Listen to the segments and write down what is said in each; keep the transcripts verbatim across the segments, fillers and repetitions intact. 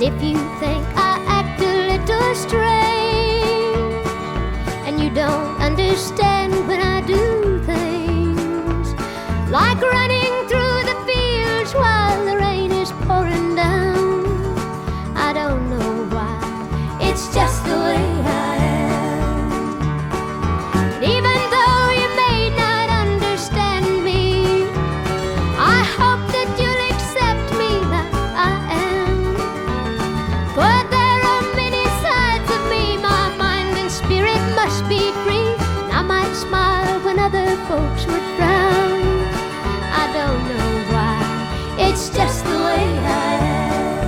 if you think I act a little strange and you don't understand when I do things like running through the fields while the rain is pouring down, I don't know why, it's just the way I am. And even though you may not understand me, I hope that you'll accept me that I am. For there are many sides of me, my mind and spirit must be free. And I might smile when other folks would frown, I don't know why, it's just the way I am.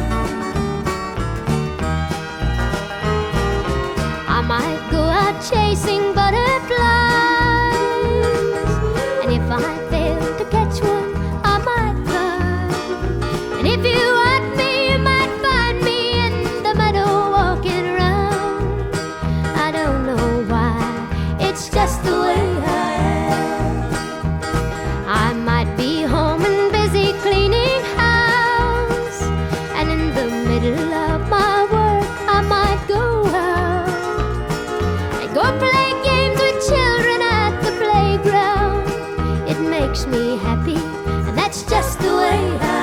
I might go out chasing butterflies, and if I fail to catch one, I might run. And if you want me, you might find me in the meadow walking around. I don't know why, it's just the way I am. I might be home and busy cleaning house, and in the middle of my work I might go out and go play games with children at the playground. It makes me happy, and that's just the way I